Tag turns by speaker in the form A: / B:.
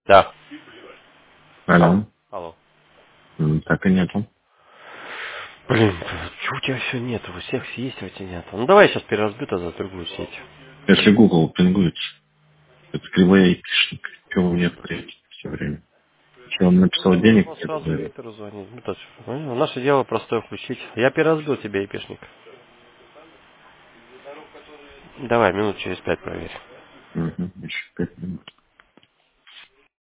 A: Да.
B: Алло.
A: Алло.
B: Так и нету.
A: Блин, чего у тебя все нет? У всех есть, а у тебя нет. Ну давай я сейчас переразбью тогда другую сеть.
B: Если Google пингует, это кривой айпишник. Чего вы мне отправите все время? Что он написал
A: Он
B: денег,
A: должен
B: нет,
A: сразу
B: говорит.
A: Виктору звонить. Ну, точно. Понял? Наше дело простое включить. Я переразбил тебе айпишник. Давай, минут через 5 проверь.
B: Угу, еще 5 минут.